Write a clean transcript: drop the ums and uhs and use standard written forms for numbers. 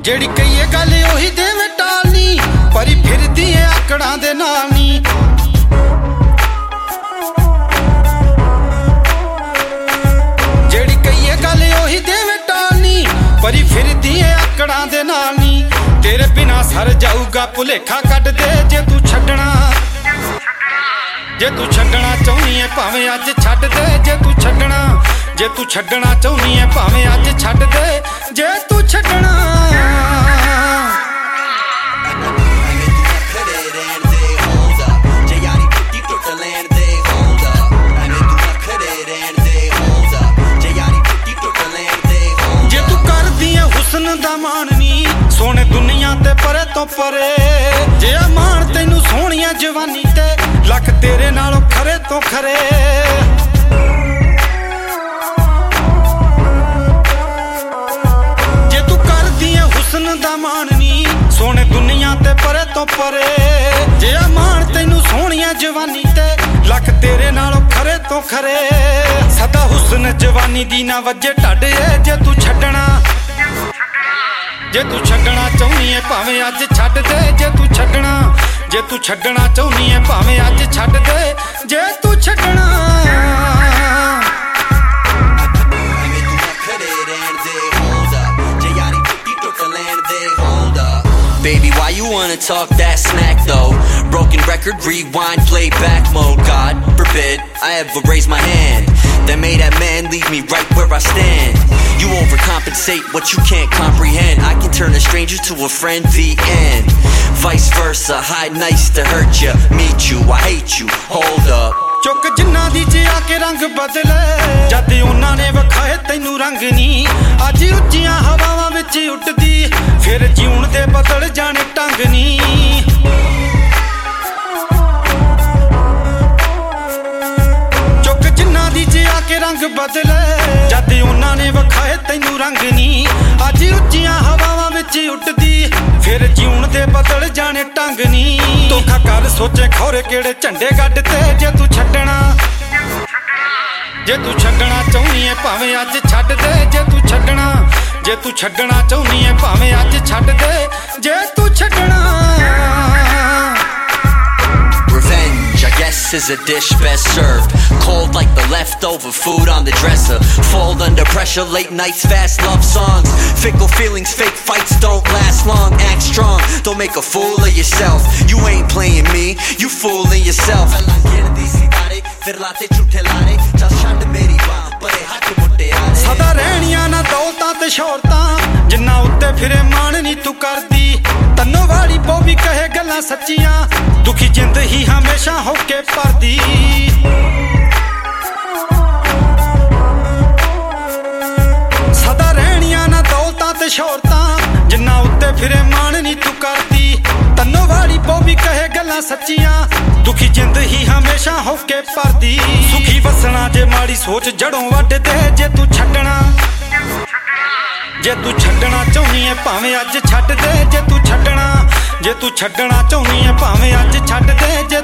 ਜਿਹੜੀ ਕਹੀਏ ਗੱਲ ਉਹੀ ਦੇਵੇਂ ਟਾਲਨੀ ਪਰੀ ਫਿਰਦੀ ਏ ਆਕੜਾਂ ਦੇ ਨਾਲ ਨੀ ਜਿਹੜੀ ਕਹੀਏ ਗੱਲ ਉਹੀ ਦੇਵੇਂ ਟਾਲਨੀ ਪਰੀ ਫਿਰਦੀ ਏ ਆਕੜਾਂ ਦੇ ਨਾਲ ਨੀ ਤੇਰੇ ਬਿਨਾ ਸਰ ਜਾਊਗਾ ਭੁਲੇਖਾ ਕੱਢ ਦੇ ਜੇ ਤੂੰ ਛੱਡਣਾ ਚਾਹੁੰਦੀ ਏ ਭਾਵੇਂ ਅੱਜ ਛੱਡ ਦੇ ਜੇ ਤੂੰ ਛੱਡਣਾ ਚਾਹੁੰਦੀ ਏ ਭਾਵੇਂ ਅੱਜ ਛੱਡ ਦੇ ਜੇ ਤੂੰ ਛੱਡਣਾ ਜੇ ਤੂੰ ਕਰਦੀ ਏ ਹੁਸਨ ਦਾ ਮਾਣ ਨੀ ਸੋਹਣੇ ਦੁਨੀਆ ਤੇ ਪਰੇ ਤੋਂ ਪਰੇ ਜੇ ਆ ਮਾਣ ਤੈਨੂੰ ਸੋਹਣੀਆਂ ਜਵਾਨੀ ਤੇ ਲੱਖ ਤੇਰੇ ਨਾਲੋਂ ਖਰੇ ਤੋਂ ਖਰੇ ਜੇ ਤੂੰ ਕਰਦੀ ਏ ਹੁਸਨ ਦਾ ਮਾਣ ਨੀ ਸੋਹਣੇ ਦੁਨੀਆ ਤੇ ਪਰੇ ਤੋਂ ਪਰੇ ਜੇ ਆ ਮਾਣ ਤੈਨੂੰ ਸੋਹਣੀਆਂ ਜਵਾਨੀ ਤੇ ਲੱਖ ਤੇਰੇ ਨਾਲੋਂ ਖਰੇ ਤੋਂ ਖਰੇ ਸਦਾ ਹੁਸਨ ਜਵਾਨੀ ਦੀ ਨਾ ਵੱਜੇ ਢੱਡ ਏ ਜੇ ਤੂੰ ਛੱਡਣਾ ਚਾਹੁੰਦੀ ਏ ਭਾਵੇਂ ਅੱਜ ਛੱਡ ਦੇ ਜੇ ਤੂੰ ਛੱਡਣਾ ਚਾਹੁੰਦੀ ਏ ਭਾਵੇਂ ਅੱਜ ਛੱਡ ਦੇ ਜੇ ਤੂੰ ਛੱਡਣਾ Baby, why you wanna talk that smack though? Broken record, rewind, playback mode. God forbid I ever raise my hand. That made that man leave me right where I stand. You overcompensate what you can't comprehend. I can turn a stranger to a friend, the end. Vice versa, hi, nice to hurt ya. Meet you, I hate you, hold up. ਚੁੱਕ ਜਿੰਨਾ ਦੀ ਜੇ ਆ ਕੇ ਰੰਗ ਬਦਲੇ ਜਦ ਉਹਨਾਂ ਨੇ ਵਿਖਾਏ ਤੈਨੂੰ ਰੰਗ ਨੀ ਅੱਜ ਉੱਚੀਆਂ ਹਵਾਵਾਂ ਵਿੱਚ ਉੱਡਦੀ ਫਿਰ ਜਿਉਣ ਦੇ ਬਦਲ ਜਾਣੇ ਢੰਗ ਨੀ ਚੁੱਕ ਜਿੰਨਾ ਦੀ ਜੇ ਆ ਕੇ ਰੰਗ ਬਦਲੇ ਜਦ ਉਹਨਾਂ ਨੇ ਵਿਖਾਏ ਤੈਨੂੰ ਰੰਗ ਨੀ ਅੱਜ ਉੱਚੀਆਂ ਹਵਾਵਾਂ ਵਿੱਚ ਉੱਡਦੀ ਫਿਰ ਜਿਉਣ ਦੇ ਬਦਲ ਜਾਣੇ ਢੰਗ ਨੀ ਧੋਖਾ ਕਰ ਸੋਚੇ ਖੌਰੇ ਕਿਹੜੇ ਝੰਡੇ ਗੱਡ ਤੇ ਜੇ ਤੂੰ ਛੱਡਣਾ ਚਾਹੁੰਦੀ ਏ ਭਾਵੇਂ ਅੱਜ ਛੱਡ ਦੇ ਜੇ ਤੂੰ ਛੱਡਣਾ ਚਾਹੁੰਦੀ ਏ ਭਾਵੇਂ ਅੱਜ ਛੱਡ ਦੇ ਜੇ ਤੂੰ ਛੱਡਣਾ Revenge, I guess, is a dish best served cold like the leftover food on the dresser. Fall under pressure, late nights, fast love songs. Fickle feelings, fake fights don't last long. Act strong, don't make a fool of yourself. You ain't playing me, you fooling yourself. ਸਦਾ ਰਹਿਣੀਆਂ ਨਾ ਦੌਲਤਾਂ ਤੇ ਸ਼ੌਹਰਤਾਂ ਜਿੰਨਾ ਉੱਤੇ ਫਿਰੇ ਮਾਣ ਨੀ ਤੂੰ ਕਰਦੀ ਤੰਨੋ ਵਾਲੀ ਬੋਬੀ ਕਹੇ ਗੱਲਾਂ ਸੱਚੀਆਂ ਦੁਖੀ ਜਿੰਦ ਹੀ ਹਮੇਸ਼ਾ ਹੋ ਕੇ ਭਰਦੀ ਸਦਾ ਰਹਿਣੀਆਂ ਨਾ ਦੌਲਤਾਂ ਤੇ ਸ਼ੌਹਰਤਾਂ ਜਿੰਨਾ ਉੱਤੇ ਫਿਰੇ ਮਾਣ ਨੀ ਤੂੰ ਕਰਦੀ ਤੰਨੋ ਵਾਲੀ ਬੋਬੀ ਕਹੇ ਗੱਲਾਂ ਸੱਚੀਆਂ ਦੁਖੀ ਜਿੰਦ ਹੀ ਹਮੇਸ਼ਾ ਹੋ ਕੇ ਭਰਦੀ ਸੁਖੀ ਵਸਣਾ ਜੇ ਮਾੜੀ ਸੋਚ ਜੜੋਂ ਵੱਢ ਦੇ ਜੇ ਤੂੰ ਛੱਡਣਾ ਚਾਹੁੰਦੀ ਏ ਭਾਵੇਂ ਅੱਜ ਛੱਡ ਦੇ ਜੇ ਤੂੰ ਛੱਡਣਾ ਚਾਹੁੰਦੀ ਏ ਭਾਵੇਂ ਅੱਜ ਛੱਡ ਦੇ